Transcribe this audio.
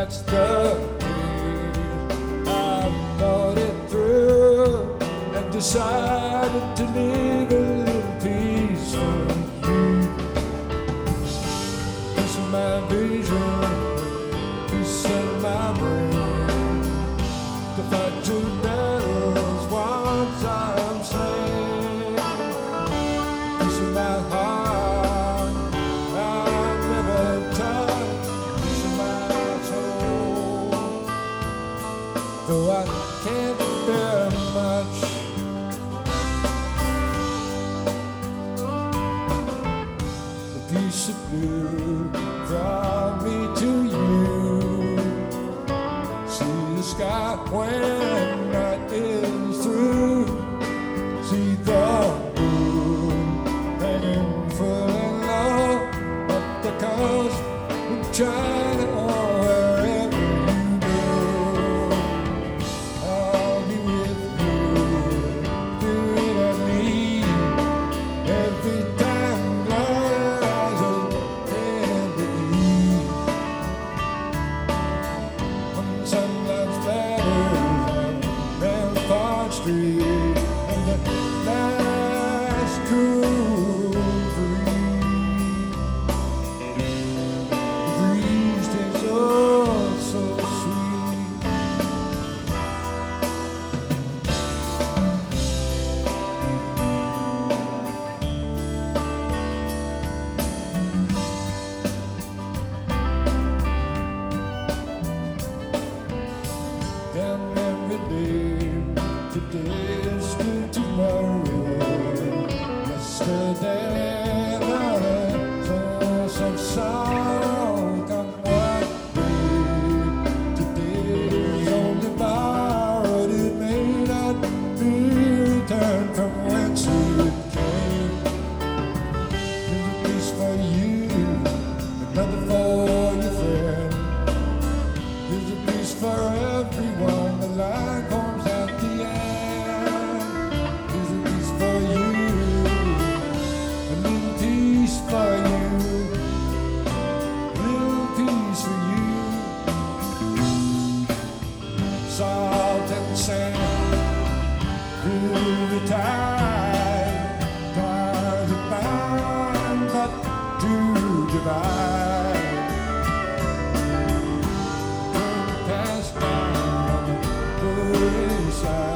that's the way I thought it through and decided to leave a little piece for you. Piece of my vision, piece of my brain, to fight two battles once I'm slain. Piece of my heart I've never touched, piece of my soul, though I can't bear much. A piece of blue brought me to you. See the sky when night is through. See the moon hanging full in love up the coast of China or wherever you go. I'll be with you, do it at me every time blood eyes open to ease. When sunlight splatters on Rampart Street and the last cool breeze, the breeze tastes oh so sweet. And every day, today is still tomorrow. Yesterday I saw some sorrow come what way. Today is only borrowed, it may not be returned from whence it came. There's a piece for you, another for your friend. There's a piece for everyone, the light comes at the end. There's a piece for you, a little piece for you, a little piece for you. Salt and sand through the tide, ties are bound but to divide. Pass down on the side.